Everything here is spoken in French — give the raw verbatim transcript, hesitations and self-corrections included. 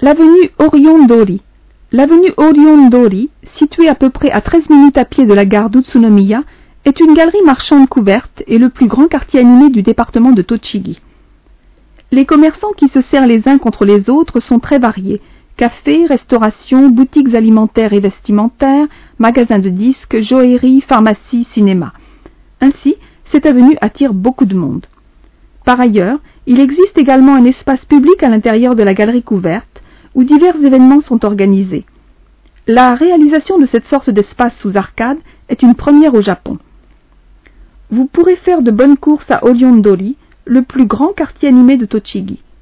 L'avenue Orion-Dori. L'avenue Orion-Dori, située à peu près à treize minutes à pied de la gare d'Utsunomiya, est une galerie marchande couverte et le plus grand quartier animé du département de Tochigi. Les commerçants qui se serrent les uns contre les autres sont très variés. Cafés, restaurations, boutiques alimentaires et vestimentaires, magasins de disques, joaillerie, pharmacie, cinéma. Ainsi, cette avenue attire beaucoup de monde. Par ailleurs, il existe également un espace public à l'intérieur de la galerie couverte, où divers événements sont organisés. La réalisation de cette sorte d'espace sous arcade est une première au Japon. Vous pourrez faire de bonnes courses à Orion-Dori, le plus grand quartier animé de Tochigi.